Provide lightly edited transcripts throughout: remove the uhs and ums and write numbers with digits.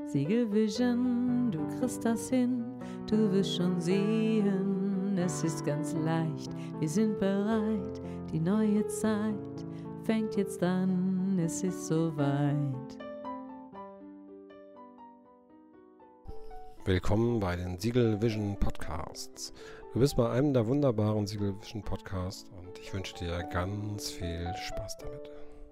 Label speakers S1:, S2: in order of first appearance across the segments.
S1: Siegel Vision, du kriegst das hin, du wirst schon sehen, es ist ganz leicht, wir sind bereit, die neue Zeit fängt jetzt an, es ist soweit.
S2: Willkommen bei den Siegel Vision Podcasts. Du bist bei einem der wunderbaren Siegel Vision Podcasts und ich wünsche dir ganz viel Spaß damit.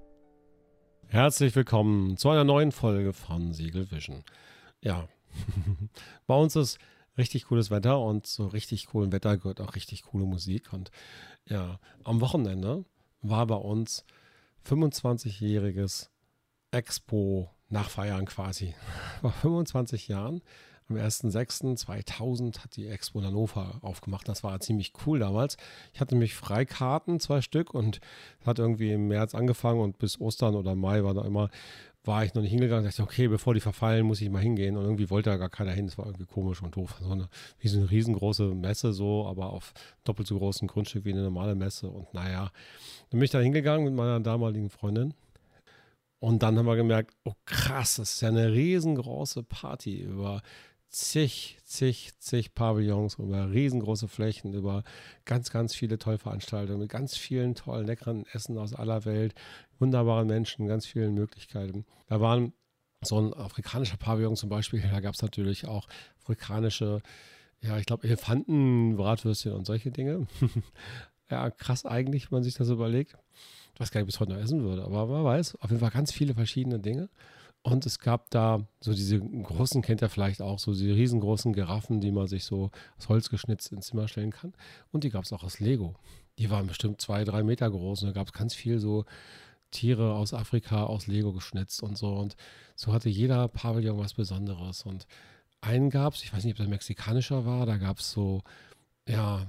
S2: Herzlich willkommen zu einer neuen Folge von Siegel Vision. Ja, bei uns ist richtig cooles Wetter und zu richtig coolem Wetter gehört auch richtig coole Musik. Und ja, am Wochenende war bei uns 25-jähriges Expo-Nachfeiern quasi. Vor 25 Jahren. Am 1.6.2000 hat die Expo in Hannover aufgemacht. Das war ziemlich cool damals. Ich hatte nämlich Freikarten, 2 Stück, und hat irgendwie im März angefangen und bis Ostern oder Mai war ich noch nicht hingegangen. Ich dachte, okay, bevor die verfallen, muss ich mal hingehen. Und irgendwie wollte da gar keiner hin. Das war irgendwie komisch und doof. Wie so eine riesengroße Messe so, aber auf doppelt so großem Grundstück wie eine normale Messe. Und naja, dann bin ich da hingegangen mit meiner damaligen Freundin. Und dann haben wir gemerkt, oh krass, das ist ja eine riesengroße Party über zig Pavillons, über riesengroße Flächen, über ganz, ganz viele tolle Veranstaltungen mit ganz vielen tollen, leckeren Essen aus aller Welt, wunderbaren Menschen, ganz vielen Möglichkeiten. Da waren so ein afrikanischer Pavillon zum Beispiel, da gab es natürlich auch afrikanische, ja, ich glaube Elefanten, Bratwürstchen und solche Dinge. Ja, krass eigentlich, wenn man sich das überlegt. Ich weiß gar nicht, ob ich es heute noch essen würde, aber man weiß, auf jeden Fall ganz viele verschiedene Dinge. Und es gab da so diese großen, kennt ihr vielleicht auch, so diese riesengroßen Giraffen, die man sich so aus Holz geschnitzt ins Zimmer stellen kann. Und die gab es auch aus Lego. Die waren bestimmt 2-3 Meter groß und da gab es ganz viel so Tiere aus Afrika aus Lego geschnitzt und so. Und so hatte jeder Pavillon was Besonderes. Und einen gab es, ich weiß nicht, ob der mexikanischer war, da gab es so, ja,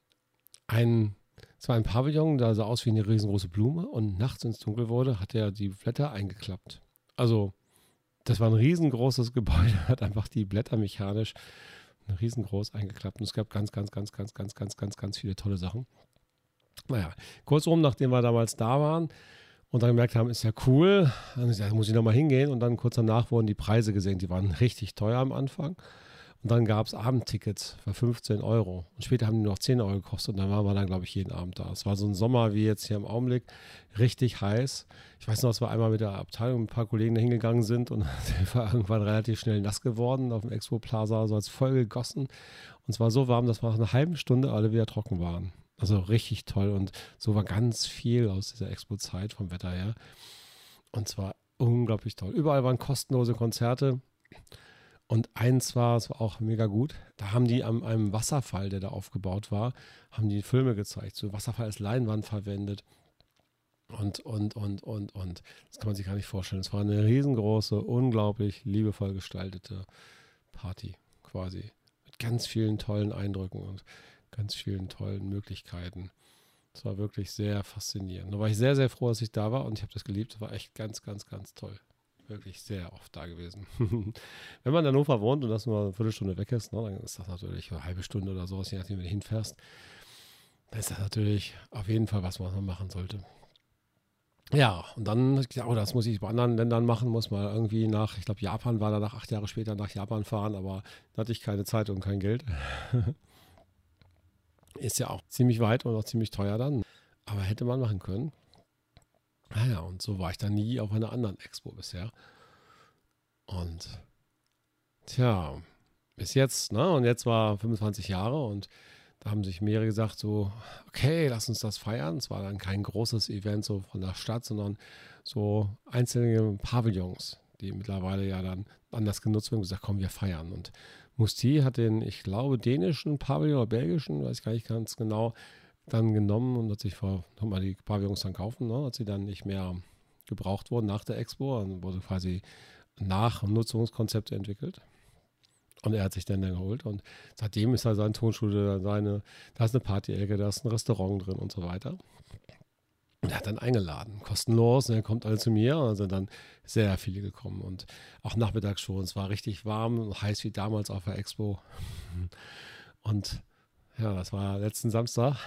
S2: es war ein Pavillon, der sah aus wie eine riesengroße Blume und nachts, wenn es dunkel wurde, hat er die Blätter eingeklappt. Also, das war ein riesengroßes Gebäude, hat einfach die Blätter mechanisch riesengroß eingeklappt. Und es gab ganz viele tolle Sachen. Naja, kurzum, nachdem wir damals da waren und dann gemerkt haben, ist ja cool, dann muss ich nochmal hingehen. Und dann kurz danach wurden die Preise gesenkt. Die waren richtig teuer am Anfang. Und dann gab es Abendtickets für 15 Euro. Und später haben die noch 10 Euro gekostet. Und dann waren wir dann, glaube ich, jeden Abend da. Es war so ein Sommer wie jetzt hier im Augenblick. Richtig heiß. Ich weiß noch, dass wir einmal mit der Abteilung mit ein paar Kollegen da hingegangen sind. Und der war irgendwann relativ schnell nass geworden auf dem Expo Plaza. So als voll gegossen. Und es war so warm, dass wir nach einer halben Stunde alle wieder trocken waren. Also richtig toll. Und so war ganz viel aus dieser Expo-Zeit vom Wetter her. Und zwar unglaublich toll. Überall waren kostenlose Konzerte. Und es war auch mega gut, da haben die an einem Wasserfall, der da aufgebaut war, haben die Filme gezeigt. So Wasserfall als Leinwand verwendet. Und. Das kann man sich gar nicht vorstellen. Es war eine riesengroße, unglaublich liebevoll gestaltete Party quasi. Mit ganz vielen tollen Eindrücken und ganz vielen tollen Möglichkeiten. Es war wirklich sehr faszinierend. Da war ich sehr, sehr froh, dass ich da war und ich habe das geliebt. Es war echt ganz toll. Wirklich sehr oft da gewesen. Wenn man in Hannover wohnt und das nur eine Viertelstunde weg ist, ne, dann ist das natürlich eine halbe Stunde oder sowas, je nachdem, wie du hinfährst. Dann ist das natürlich auf jeden Fall was man machen sollte. Ja, und dann habe ich gesagt, das muss ich bei anderen Ländern machen, muss mal irgendwie ich glaube Japan war danach 8 Jahre später nach Japan fahren, aber da hatte ich keine Zeit und kein Geld. Ist ja auch ziemlich weit und auch ziemlich teuer dann. Aber hätte man machen können. Naja, und so war ich dann nie auf einer anderen Expo bisher. Und tja, bis jetzt, ne? Und jetzt war 25 Jahre und da haben sich mehrere gesagt so, okay, lass uns das feiern. Es war dann kein großes Event so von der Stadt, sondern so einzelne Pavillons, die mittlerweile ja dann anders genutzt werden und gesagt, komm, wir feiern. Und Musti hat den, ich glaube, dänischen Pavillon oder belgischen, weiß ich gar nicht ganz genau, dann genommen und hat sich mal die Pavillons dann kaufen, ne, als sie dann nicht mehr gebraucht wurden nach der Expo. Dann wurde quasi Nachnutzungskonzepte entwickelt. Und er hat sich dann geholt. Und seitdem ist da sein Tonstudio, da ist eine Party-Ecke, da ist ein Restaurant drin und so weiter. Und er hat dann eingeladen, kostenlos. Und er kommt alle zu mir. Und sind dann sehr viele gekommen. Und auch nachmittags schon. Es war richtig warm, heiß wie damals auf der Expo. Und ja, das war letzten Samstag.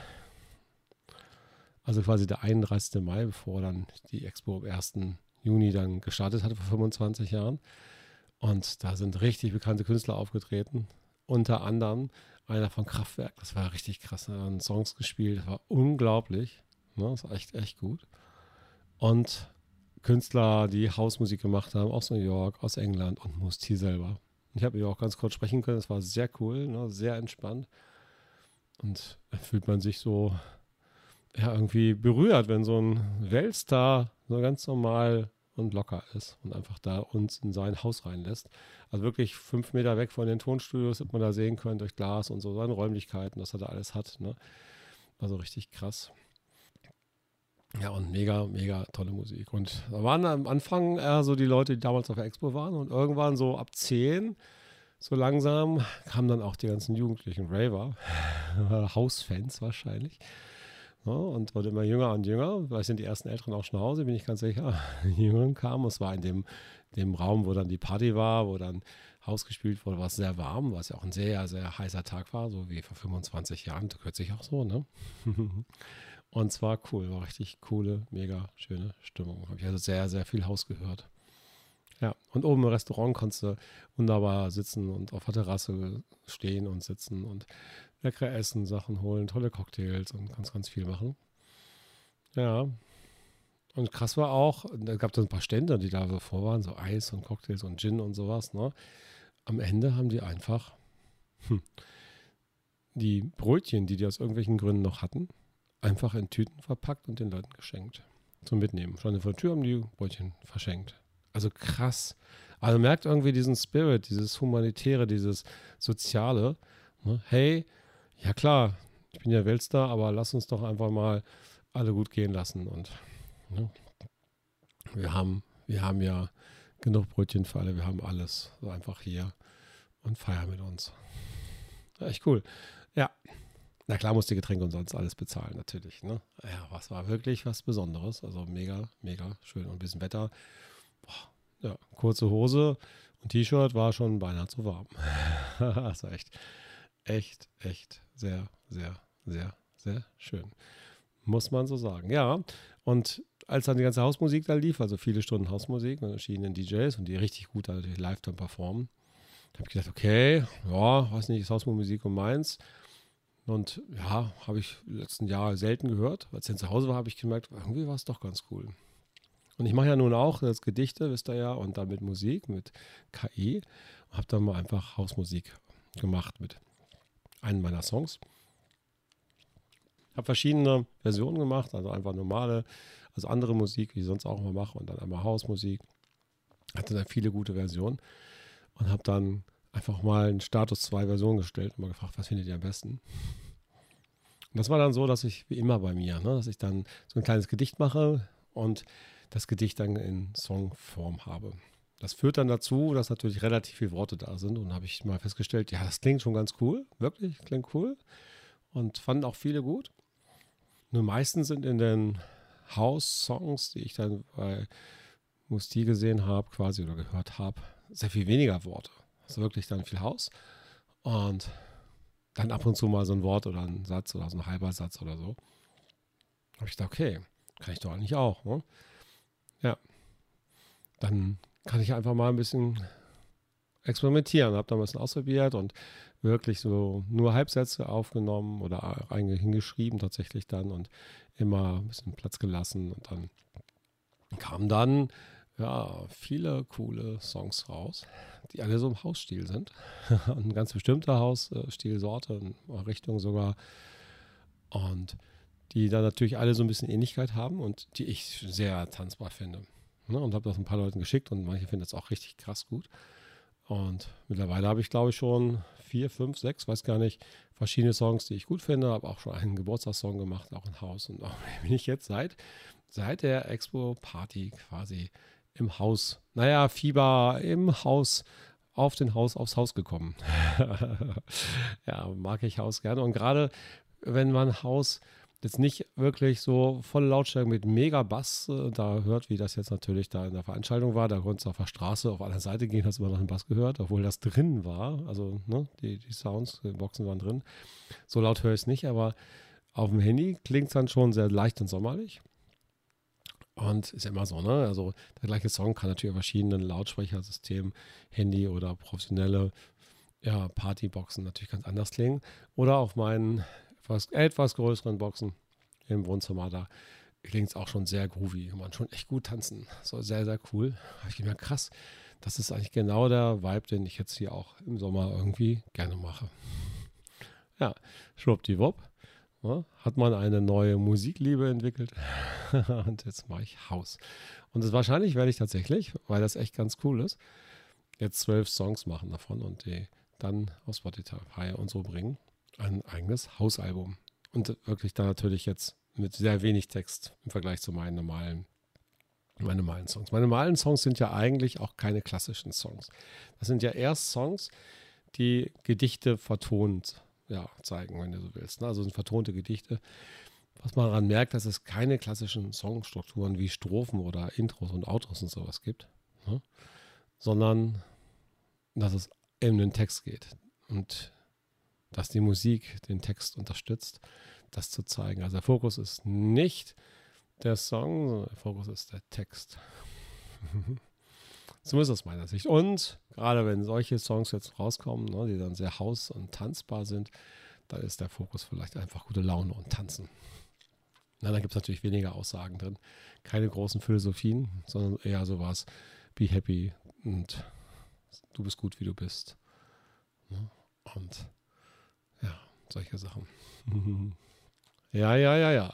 S2: Also quasi der 31. Mai, bevor dann die Expo am 1. Juni dann gestartet hatte, vor 25 Jahren. Und da sind richtig bekannte Künstler aufgetreten. Unter anderem einer von Kraftwerk. Das war richtig krass. Er hat Songs gespielt. Das war unglaublich. Ne? Das war echt, echt gut. Und Künstler, die Hausmusik gemacht haben, aus New York, aus England und Mos T selber. Ich habe mit ihm auch ganz kurz sprechen können. Das war sehr cool, ne? Sehr entspannt. Und da fühlt man sich so ja, irgendwie berührt, wenn so ein Weltstar so ganz normal und locker ist und einfach da uns in sein Haus reinlässt. Also wirklich 5 Meter weg von den Tonstudios, hat man da sehen können, durch Glas und so, seine Räumlichkeiten, dass er da alles hat. Ne? Also richtig krass. Ja, und mega, mega tolle Musik. Und da waren am Anfang eher so die Leute, die damals auf der Expo waren und irgendwann so ab 10, so langsam, kamen dann auch die ganzen jugendlichen Raver, Hausfans wahrscheinlich. Ja, und wurde immer jünger und jünger. Vielleicht sind die ersten Älteren auch schon nach Hause, bin ich ganz sicher. Die Jüngeren kamen. Es war in dem Raum, wo dann die Party war, wo dann Haus gespielt wurde, war es sehr warm, was ja auch ein sehr, sehr heißer Tag war, so wie vor 25 Jahren, kürzlich auch so, ne? Und es war cool, war richtig coole, mega schöne Stimmung. Habe ich also sehr, sehr viel Haus gehört. Ja, und oben im Restaurant konntest du wunderbar sitzen und auf der Terrasse stehen und sitzen und leckere Essen, Sachen holen, tolle Cocktails und ganz, ganz viel machen. Ja, und krass war auch, da gab es ein paar Stände, die da so vor waren, so Eis und Cocktails und Gin und sowas, ne? Am Ende haben die einfach die Brötchen, die aus irgendwelchen Gründen noch hatten, einfach in Tüten verpackt und den Leuten geschenkt. Zum Mitnehmen. Schon vor der Tür haben die Brötchen verschenkt. Also krass. Also merkt irgendwie diesen Spirit, dieses Humanitäre, dieses Soziale. Ne? Hey, ja klar, ich bin ja Weltstar, aber lass uns doch einfach mal alle gut gehen lassen. Und ne? wir haben ja genug Brötchen für alle, wir haben alles. So einfach hier und feiern mit uns. Ja, echt cool. Ja. Na klar, musste Getränke und sonst alles bezahlen, natürlich. Ne? Ja, was war wirklich was Besonderes. Also mega, mega schön. Und ein bisschen Wetter. Boah, ja, kurze Hose und T-Shirt war schon beinahe zu warm. Das war echt sehr, sehr, sehr, sehr schön. Muss man so sagen. Ja, und als dann die ganze Hausmusik da lief, also viele Stunden Hausmusik mit verschiedenen DJs und die richtig gut da natürlich live dann performen, da habe ich gedacht, okay, ja, weiß nicht, ist Hausmusik und meins. Und ja, habe ich die letzten Jahre selten gehört. Als ich zu Hause war, habe ich gemerkt, irgendwie war es doch ganz cool. Und ich mache ja nun auch das Gedichte, wisst ihr ja, und dann mit Musik, mit KI. Und habe dann mal einfach Hausmusik gemacht mit einem meiner Songs. Habe verschiedene Versionen gemacht, also einfach normale, also andere Musik, wie ich sonst auch immer mache, und dann einmal Hausmusik. Hatte dann viele gute Versionen und habe dann einfach mal einen Status 2 Versionen gestellt und mal gefragt, was findet ihr am besten? Und das war dann so, dass ich, wie immer bei mir, ne, dass ich dann so ein kleines Gedicht mache und das Gedicht dann in Songform habe. Das führt dann dazu, dass natürlich relativ viele Worte da sind und habe ich mal festgestellt, ja, das klingt schon ganz cool, wirklich, klingt cool und fanden auch viele gut. Nur meistens sind in den House-Songs, die ich dann bei Mos T gesehen habe, quasi oder gehört habe, sehr viel weniger Worte. Also wirklich dann viel Haus und dann ab und zu mal so ein Wort oder ein Satz oder so ein halber Satz oder so. Habe ich gedacht, okay, kann ich doch eigentlich auch. Ne? Ja, dann kann ich einfach mal ein bisschen experimentieren. Habe da ein bisschen ausprobiert und wirklich so nur Halbsätze aufgenommen oder hingeschrieben tatsächlich dann und immer ein bisschen Platz gelassen und dann kamen dann ja, viele coole Songs raus, die alle so im Hausstil sind. Ein ganz bestimmter Hausstilsorte, Richtung sogar. Und die dann natürlich alle so ein bisschen Ähnlichkeit haben und die ich sehr tanzbar finde. Ne? Und habe das ein paar Leuten geschickt und manche finden das auch richtig krass gut. Und mittlerweile habe ich, glaube ich, schon 4, 5, 6, weiß gar nicht, verschiedene Songs, die ich gut finde. Habe auch schon einen Geburtstagssong gemacht, auch im Haus. Und auch bin ich jetzt seit der Expo-Party quasi im Haus, Fieber im Haus, aufs Haus gekommen. Ja, mag ich Haus gerne. Und gerade wenn man Haus jetzt nicht wirklich so volle Lautstärke mit mega Bass da hört, wie das jetzt natürlich da in der Veranstaltung war, da konntest du auf der Straße auf einer Seite gehen, hast du immer noch einen Bass gehört, obwohl das drin war. Also ne, die Sounds, die Boxen waren drin. So laut höre ich es nicht, aber auf dem Handy klingt es dann schon sehr leicht und sommerlich. Und ist ja immer so, ne? Also der gleiche Song kann natürlich auf verschiedenen Lautsprechersystemen, Handy oder professionelle Partyboxen natürlich ganz anders klingen. Oder auf meinen etwas größeren Boxen im Wohnzimmer, da klingt es auch schon sehr groovy. Kann man schon echt gut tanzen. So sehr, sehr cool. Da habe ich gemerkt, krass, das ist eigentlich genau der Vibe, den ich jetzt hier auch im Sommer irgendwie gerne mache. Ja, schwuppdiwupp. Ja, hat man eine neue Musikliebe entwickelt und jetzt mache ich House. Und wahrscheinlich werde ich tatsächlich, weil das echt ganz cool ist, jetzt 12 Songs machen davon und die dann auf Spotify und so bringen. Ein eigenes House-Album. Und wirklich dann natürlich jetzt mit sehr wenig Text im Vergleich zu meinen normalen Songs. Meine normalen Songs sind ja eigentlich auch keine klassischen Songs. Das sind ja erst Songs, die Gedichte vertont zeigen, wenn du so willst. Also sind vertonte Gedichte. Was man daran merkt, dass es keine klassischen Songstrukturen wie Strophen oder Intros und Outros und sowas gibt, ne? Sondern dass es in den Text geht und dass die Musik den Text unterstützt, das zu zeigen. Also der Fokus ist nicht der Song, sondern der Fokus ist der Text. So ist es aus meiner Sicht. Und gerade wenn solche Songs jetzt rauskommen, ne, die dann sehr haus- und tanzbar sind, da ist der Fokus vielleicht einfach gute Laune und Tanzen. Na, da gibt es natürlich weniger Aussagen drin. Keine großen Philosophien, sondern eher sowas, be happy und du bist gut, wie du bist. Ne? Und ja, solche Sachen. Ja.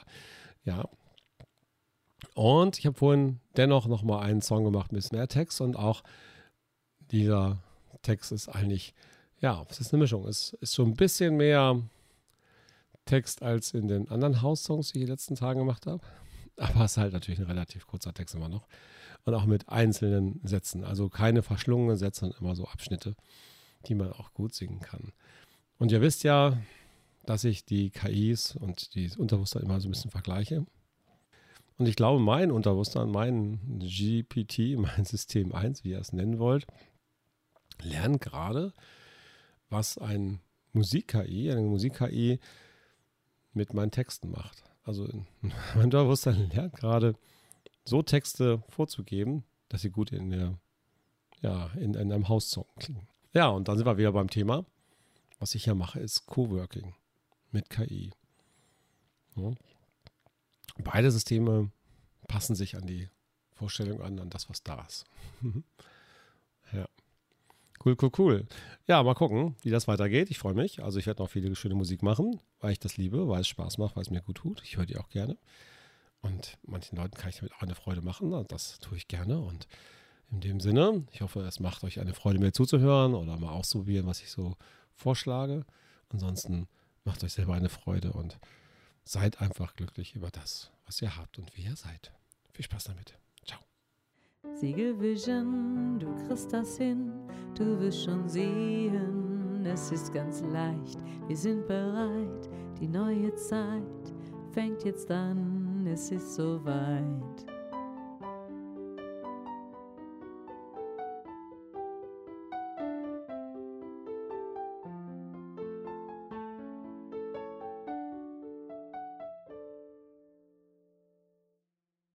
S2: Und ich habe vorhin dennoch nochmal einen Song gemacht mit mehr Text und auch dieser Text ist eigentlich, es ist eine Mischung. Es ist schon ein bisschen mehr Text als in den anderen House-Songs, die ich in den letzten Tagen gemacht habe. Aber es ist halt natürlich ein relativ kurzer Text immer noch. Und auch mit einzelnen Sätzen. Also keine verschlungenen Sätze, sondern immer so Abschnitte, die man auch gut singen kann. Und ihr wisst ja, dass ich die KIs und die Unterbewusstsein immer so ein bisschen vergleiche. Und ich glaube, mein Unterbewusstsein, mein GPT, mein System 1, wie ihr es nennen wollt, lernt gerade, was eine Musik-KI mit meinen Texten macht. Also mein Unterbewusstsein lernt gerade, so Texte vorzugeben, dass sie gut in einem House-Song klingen. Ja, und dann sind wir wieder beim Thema. Was ich hier mache, ist Coworking mit KI. Ja. Beide Systeme passen sich an die Vorstellung an das, was da ist. Ja. Cool. Ja, mal gucken, wie das weitergeht. Ich freue mich. Also ich werde noch viele schöne Musik machen, weil ich das liebe, weil es Spaß macht, weil es mir gut tut. Ich höre die auch gerne. Und manchen Leuten kann ich damit auch eine Freude machen. Und das tue ich gerne. Und in dem Sinne, ich hoffe, es macht euch eine Freude, mir zuzuhören oder mal auszuprobieren, was ich so vorschlage. Ansonsten macht euch selber eine Freude und seid einfach glücklich über das, was ihr habt und wie ihr seid. Viel Spaß damit. Ciao.
S1: Siegel Vision, du kriegst das hin, du wirst schon sehen, es ist ganz leicht, wir sind bereit, die neue Zeit fängt jetzt an, es ist soweit.